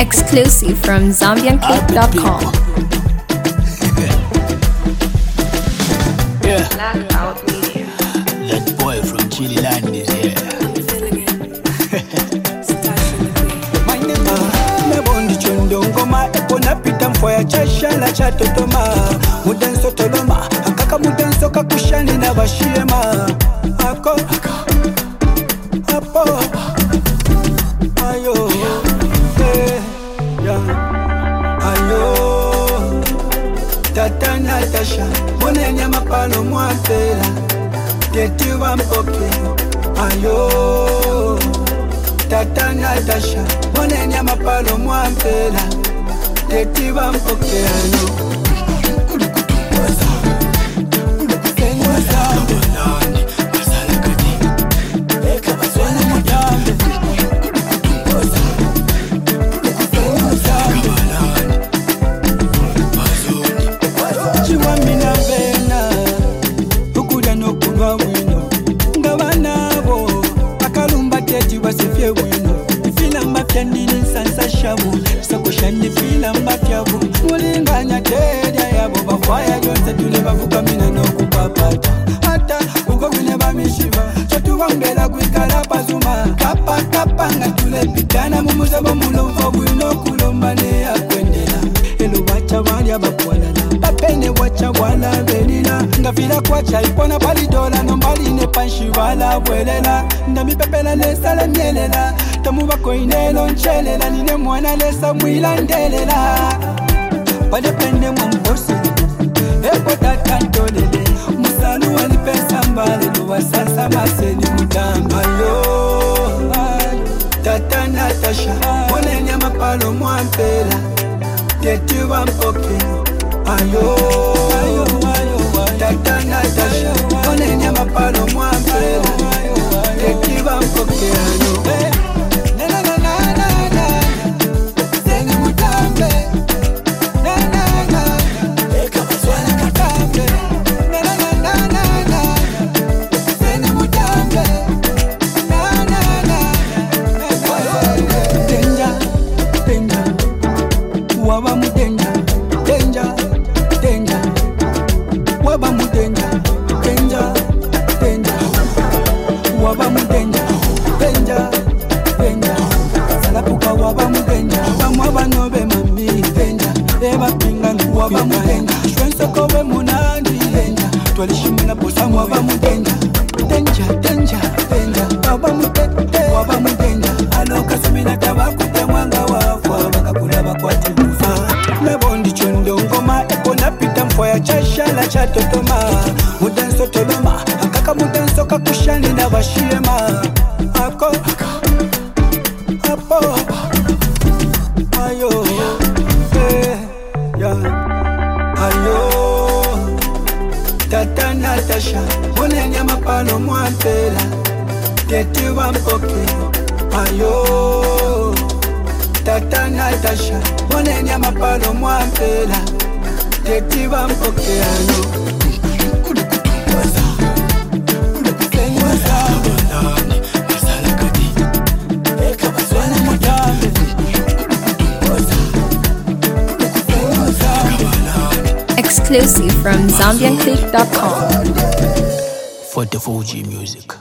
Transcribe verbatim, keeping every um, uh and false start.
Exclusive from Zambian Click dot com. Yeah. That boy from Chile land is here. My name is Nabondi Chondo Ngoma Epona Pitam Foya Chashala Chatotoma Mudan Sotoloma Akaka Mudan Soka Kushani Nabashiema Ako Apo Ayo Eh Yeah Ayo Tata Natasha Mone Nyama Palo Mwapela Teti Wampoke Ayo Tata Natasha Mone Nyama Palo Mwapela Teti Wampoke Ayo Sakushani fila mbafyavu mulinganya teja yabo bafaya yonse tuleba vukamina nokupapata hata uko kune bamishiva chatuwambela kwikala pazuma kapa kapa nga tulepitana mumuzabo mulomvo bwino kulomba ne yakwendela elo wacha wali abakwalala bapene wacha wala belila ngafila kwacha ipona palidola nombaline panshivala bwelela ndamipepela lesala myelela tamuba koinelo nchelela nine mwana lesa mwilandelela walepende mwambosi epo tatantolele musalu walipesa mbalelo wasasa maseni mutambayo tata Natasha mone nyama palo mwampela teti wampoke ayo tata Natasha mone nyama palo mwampela teti wampoke ayo Waba mudenja, denja, denja. Waba mudenja, denja, denja. Waba mudenja, denja, denja. Salapuka waba mudenja, bamwaba nobe mami denja. Eba pingana waba mudenja, shwenso kowe munandi denja. Twalishimuna posa waba mudenja, denja, denja, denja. Waba mudenja, waba mudenja. Aloka sumina tabakute mwanga wafa bakakula bakwati. Nabondi Chondo Ngoma Epona Pitam Foya Chashala Chatotoma Mudan Sotoloma Akaka Mudan Soka Kushani Nabashiema Ako Apo Ayo Eh Yeah Ayo Tata Natasha Mone Nyama Palo Mwampela Teti Wampoke Ayo Tata Natasha mone nyama palo mwampela teti wampoke ano Exclusive from Zambian Click dot com. For the four G music.